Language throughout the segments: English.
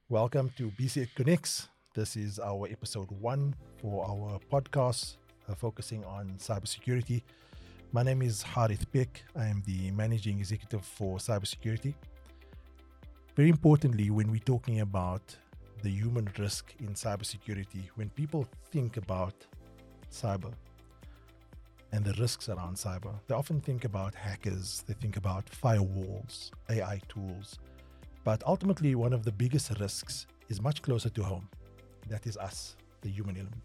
Welcome to BCX Connects. This is our episode 1 for our podcast focusing on cybersecurity. My name is Harith Beck. I am the managing executive for cybersecurity. Very importantly, when we're talking about the human risk in cybersecurity, when people think about cyber and the risks around cyber, they often think about hackers, they think about firewalls, AI tools. But ultimately, one of the biggest risks is much closer to home. That is us, the human element.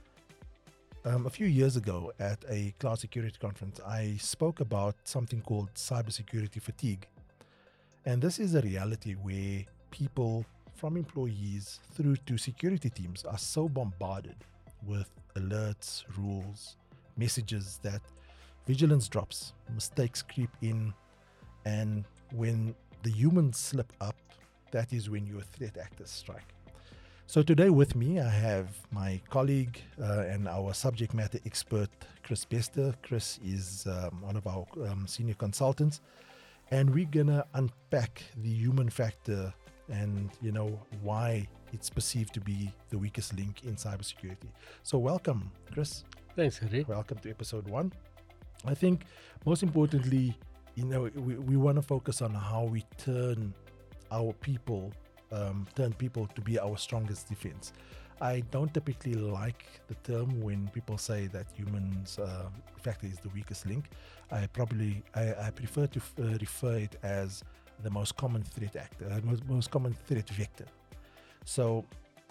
A few years ago at a cloud security conference, I spoke about something called cybersecurity fatigue. And this is a reality where people, from employees through to security teams, are so bombarded with alerts, rules, messages that vigilance drops, mistakes creep in, and when the humans slip up, that is when your threat actors strike. So today with me, I have my colleague and our subject matter expert, Chris Bester. Chris is one of our senior consultants, and we're gonna unpack the human factor and why it's perceived to be the weakest link in cybersecurity. So welcome, Chris. Thanks, Harry. Welcome to episode 1. I think most importantly, we want to focus on how we turn people to be our strongest defense. I don't typically like the term when people say that humans factor is the weakest link. I prefer to refer it as the most common threat actor, most common threat vector. So,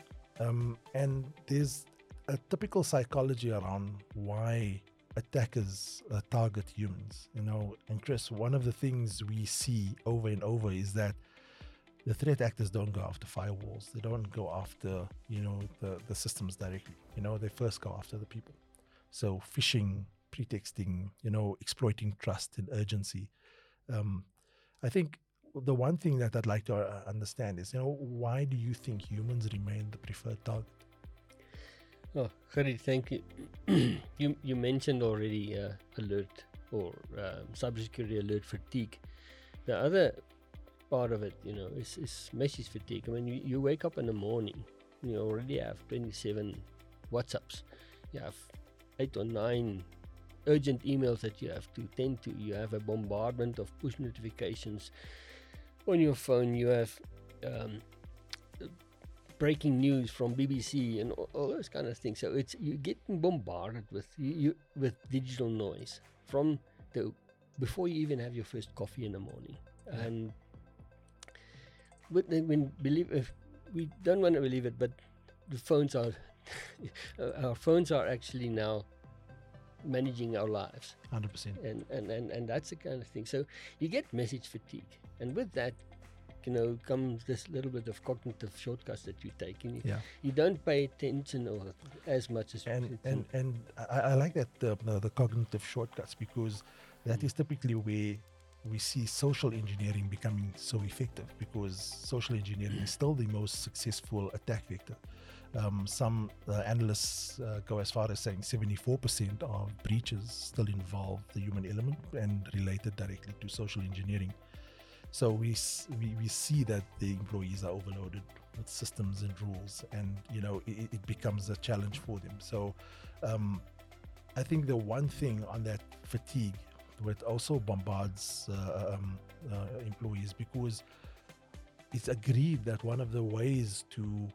and there's a typical psychology around why attackers target humans, and Chris, one of the things we see over and over is that the threat actors don't go after firewalls. They don't go after, the systems directly. They first go after the people. So phishing, pretexting, exploiting trust and urgency. I think the one thing that I'd like to understand is, why do you think humans remain the preferred target? Oh, Harry, thank you. You mentioned already alert or cybersecurity alert fatigue. The other part of it, is message fatigue. I mean, you wake up in the morning, you already have 27 WhatsApps. You have 8 or 9 urgent emails that you have to attend to. You have a bombardment of push notifications on your phone. You have breaking news from BBC and all those kind of things. So you're getting bombarded with digital noise from before you even have your first coffee in the morning. And if we don't want to believe it, but the phones are our phones are actually now managing our lives 100%. And that's the kind of thing. So you get message fatigue, and with that comes this little bit of cognitive shortcuts that you're taking. You don't pay attention or as much as and I like that the cognitive shortcuts, because that is typically where we see social engineering becoming so effective, because social engineering is still the most successful attack vector. Some analysts go as far as saying 74% of breaches still involve the human element and related directly to social engineering. So we see that the employees are overloaded with systems and rules, and it becomes a challenge for them. So I think the one thing on that fatigue, what also bombards employees, because it's agreed that one of the ways to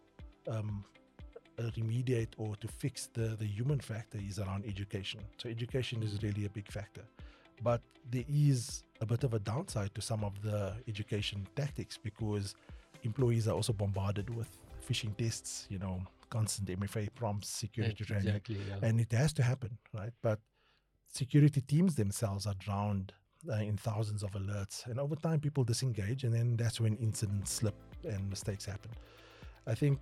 remediate or to fix the human factor is around education. So education is really a big factor. But there is a bit of a downside to some of the education tactics, because employees are also bombarded with phishing tests, constant MFA prompts, security training. Exactly, yeah. And it has to happen, right? But security teams themselves are drowned in thousands of alerts. And over time, people disengage, and then that's when incidents slip and mistakes happen. I think,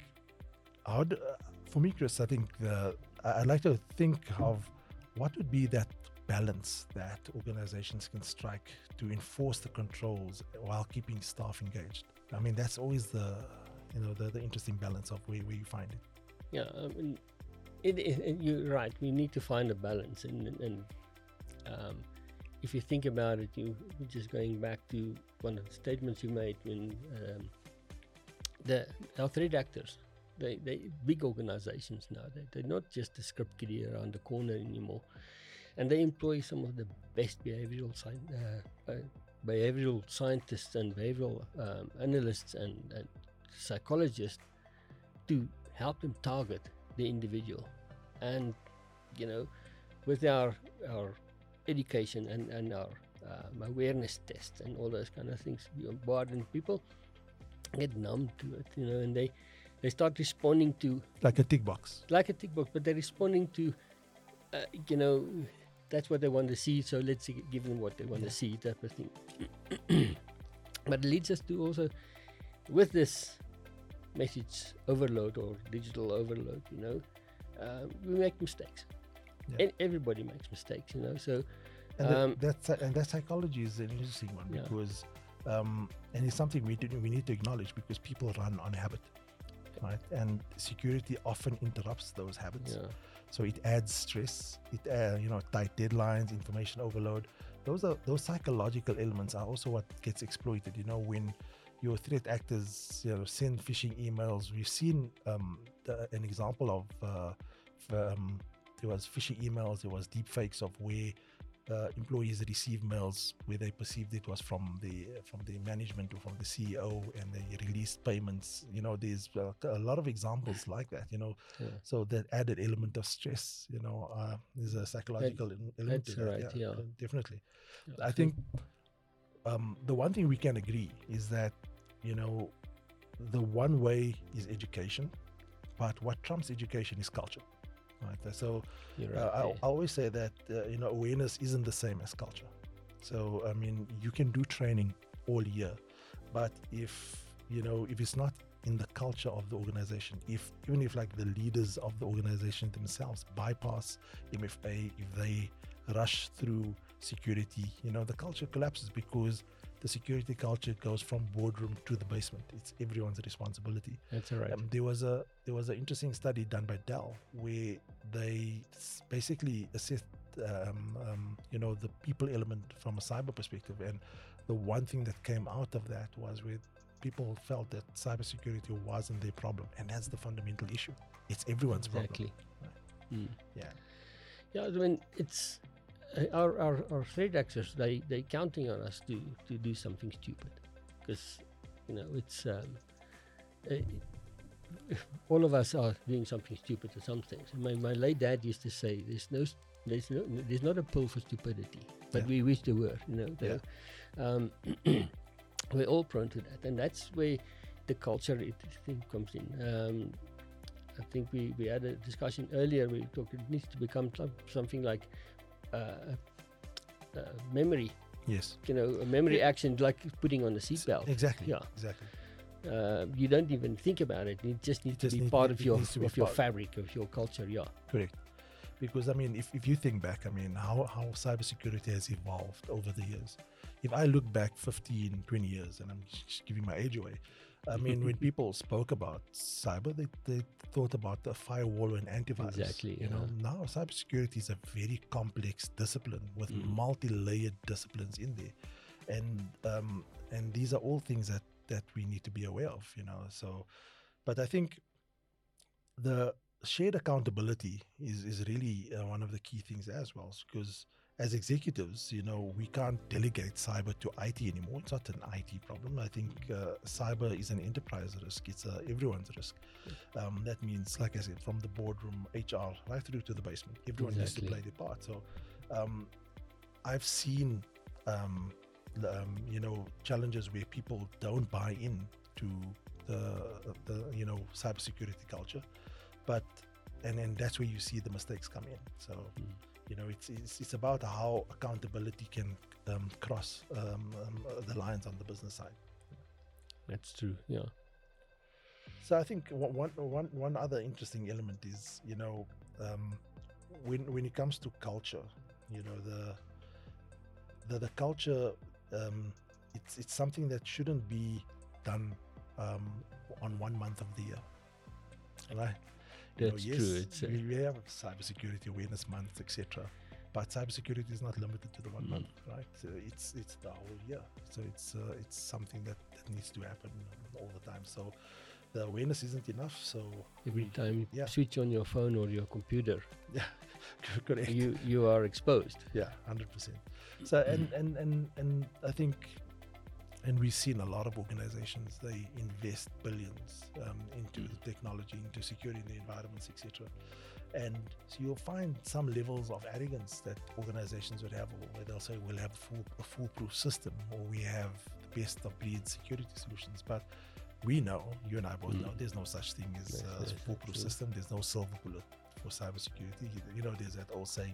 for me, Chris, I think I'd like to think of what would be that balance that organizations can strike to enforce the controls while keeping staff engaged. I mean, that's always the interesting balance of where you find it. Yeah, I mean, you're right. We need to find a balance, and if you think about it, just going back to one of the statements you made when our threat actors, they big organizations now. They're not just a script kiddie around the corner anymore, and they employ some of the best behavioral scientists and behavioral analysts and psychologists to help them target the individual. And with our education and our awareness tests and all those kind of things, we bombarding people get numb to it, and they start responding to Like a tick box. but they're responding to that's what they want to see, so let's give them what they want to see, type of thing. But it leads us to also, with this message overload or digital overload, we make mistakes. And everybody makes mistakes, so And that psychology is an interesting one, because and it's something we need to acknowledge, because people run on habit, right? And security often interrupts those habits. So it adds stress. It tight deadlines, information overload. Those psychological elements are also what gets exploited. When your threat actors send phishing emails. We've seen an example of there was phishing emails. There was deep fakes of where employees receive mails where they perceived it was from the management or from the CEO, and they released payments. There's a lot of examples like that. So that added element of stress. There's a psychological element to that. Right, Definitely. I think the one thing we can agree is that the one way is education, but what trumps education is culture. Right. So I always say that awareness isn't the same as culture. So I mean, you can do training all year, but if it's not in the culture of the organization, even if like the leaders of the organization themselves bypass MFA, if they rush through security, the culture collapses, because the security culture goes from boardroom to the basement. It's everyone's responsibility. That's right. There was an interesting study done by Dell where they basically assessed the people element from a cyber perspective, and the one thing that came out of that was where people felt that cybersecurity wasn't their problem, and that's the fundamental issue. It's everyone's problem. Right? Yeah, I mean, it's our threat actors. They counting on us to do something stupid, because it's all of us are doing something stupid at some things. My late dad used to say, there's not a pill for stupidity, but we wish there were. We're all prone to that, and that's where the culture thing comes in. I think we had a discussion earlier. We talked it needs to become something like memory. Yes. A memory action, like putting on a seatbelt. Exactly. Yeah. Exactly. You don't even think about it. It just needs to be part of your fabric, of your culture. Yeah. Correct. Because I mean, if you think back, I mean, how cybersecurity has evolved over the years. If I look back 15, 20 years, and I'm just giving my age away, I mean, when people spoke about cyber, they thought about the firewall and antivirus. Exactly. Now cybersecurity is a very complex discipline with multi-layered disciplines in there, and these are all things that we need to be aware of. So, but I think the shared accountability is really one of the key things as well, because as executives, we can't delegate cyber to IT anymore. It's not an IT problem. I think cyber is an enterprise risk. It's everyone's risk. That means, like I said, from the boardroom, HR, right through to the basement, everyone needs to play their part. So I've seen, challenges where people don't buy in to the cybersecurity culture, and that's where you see the mistakes come in. So. It's about how accountability can cross the lines on the business side. That's true. Yeah. So I think one other interesting element is when it comes to culture, the culture it's something that shouldn't be done on 1 month of the year, right? That's yes, true. We have cybersecurity awareness months, etc. But cybersecurity is not limited to the 1 month, right? So it's the whole year. So it's something that needs to happen all the time. So the awareness isn't enough. So Every time you yeah. switch on your phone or your computer, yeah, correct. you are exposed. Yeah, 100%. So and I think, and we've seen a lot of organizations, they invest billions into the technology, into securing the environments, etc. And so you'll find some levels of arrogance that organizations would have, where they'll say we'll have a foolproof system, or we have the best of breed security solutions. But we know, you and I both know, there's no such thing as a foolproof system. There's no silver bullet for cybersecurity. You know, there's that old saying,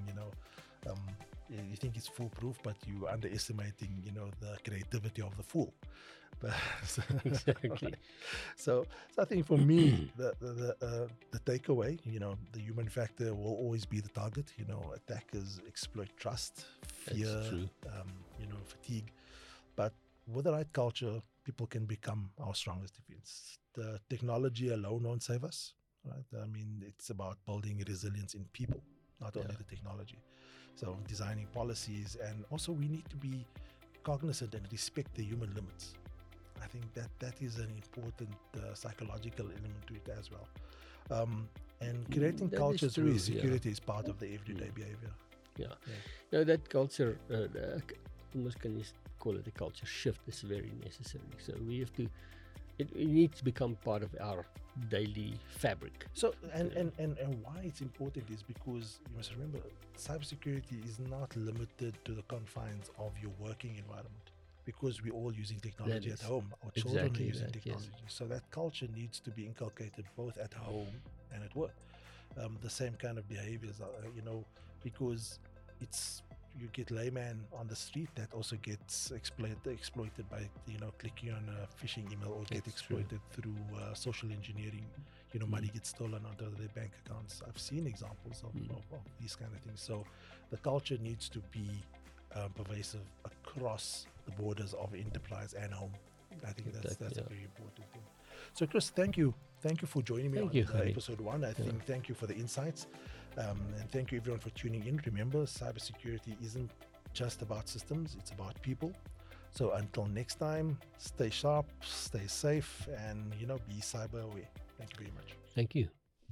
you think it's foolproof, but you're underestimating, the creativity of the fool. But Exactly. so I think for me, the takeaway, the human factor will always be the target. Attackers exploit trust, fear, That's true. fatigue. But with the right culture, people can become our strongest defense. The technology alone won't save us, right? I mean, it's about building resilience in people, not only the technology. So designing policies, and also we need to be cognizant and respect the human limits. I think that is an important psychological element to it as well. And creating That is cultures true, where yeah. security is part of the everyday behavior. Yeah. No, that culture, almost can you call it a culture shift, is very necessary. So we have to, it needs to become part of our daily fabric. So and why it's important is because you must remember, cybersecurity is not limited to the confines of your working environment, because we're all using technology at home. Our children exactly are using that, yes. technology. So that culture needs to be inculcated both at home and at work. The same kind of behaviors, because you get layman on the street that also gets exploited by clicking on a phishing email, or get exploited through social engineering. Money gets stolen out of their bank accounts. I've seen examples of these kind of things. So the culture needs to be pervasive across the borders of enterprise and home. I think that's a very important thing. So Chris, thank you for joining me on episode 1. I think thank you for the insights, and thank you everyone for tuning in. Remember, cybersecurity isn't just about systems, it's about people. So until next time, stay sharp, stay safe, and be cyber aware. Thank you very much. Thank you.